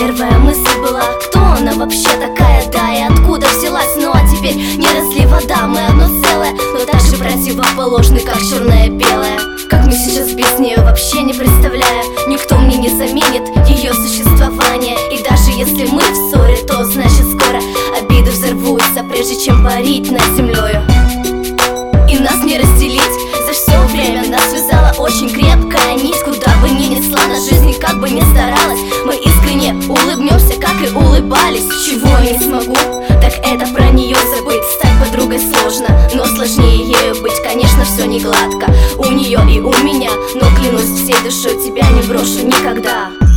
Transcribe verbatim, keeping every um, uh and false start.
первая мысль была: кто она вообще такая, да, и откуда взялась? Ну а теперь не разлей вода, мы одно целое, но так же противоположны, как черное и белое. Как мне сейчас без нее, вообще не представляю. Никто мне не заменит ее существование. И даже если мы в ссоре, то значит скоро обиды взорвутся, прежде чем парить над землею. И нас не разделить, за все время нас связала очень крепкая нить. Куда бы ни несла на жизнь, как бы ни старалась, мы искренне улыбнемся, как и улыбались. Чего я не смогу, так это про нее забыть. Стать подругой сложно, но сложнее ею быть. Конечно, все не гладко у нее и у меня, но клянусь всей душой, тебя не брошу никогда.